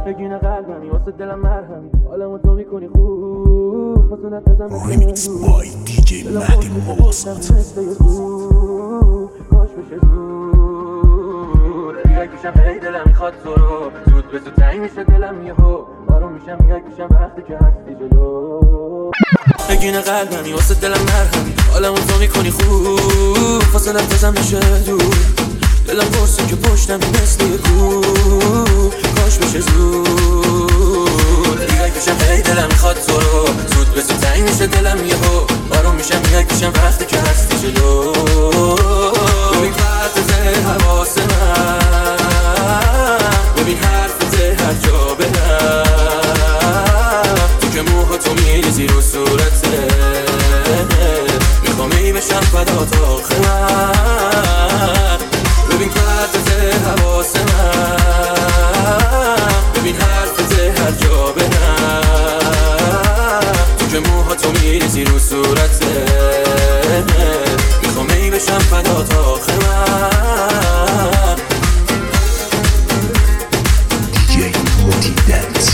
نگین قلبمی واسه دلم مرهمی حالمو تو میکنی خوب فصولت ازم Remix by DJ مهدی موسط کاش بشه زود بیای پیشم هی دلم میخواد تو رو زود به زود تنگ میشه دلم یهو آروم میشم بیای پیشم وقتی که هستی جلو نگین قلبمی واسه دلم مرهمی حالمو تو میکنی خوب فصولت ازم میشه دور دلم پرسه که پشتم مثل کو کاش بشه زود بیای پیشم هی دلم میخواد تو رو زود به زود تنگ میشه دلم یهو آروم میشم بیای پیشم وقتی که هستی جلو ببین پرتز حواس من ببین حرفت هر جا برم تو که موها تو میریزی رو صورته میخوام ای بشم فدا تا آخر ببین پرتز حواس من ببین حرفت هر جا برم تو که موها تو میریزی رو صورته میخوام ای بشم فدا تا آخر DJ موتی دنس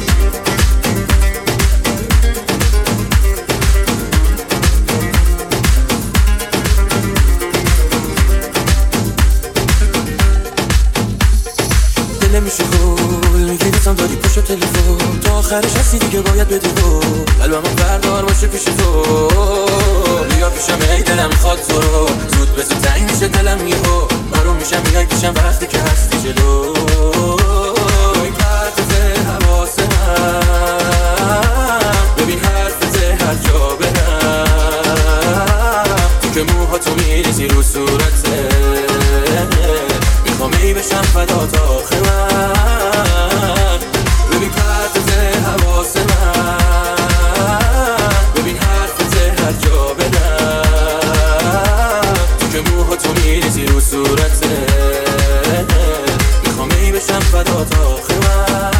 نمیشه گل میگی دوستم داری پشت تلفن تا آخرش هستی دیگه باید بدی گل قلبمو بردار باشه پیش تو بیا پیشم ای دلم میخواد تو رو زود به زود تنگ میشه دلم یهو آروم میشم میای پیشم وقتی که هستی جلو ببین پرتز حواس من ببین حرفت هر جا برم تو که موها تو میریزی رو صورته میخوام ای بشم فدا تا آخر ببین پرتز حواس من ببین حرفت هر جا بدم تو که موها تو میریزی رو صورته میخوام ای بشم فدا تا آخر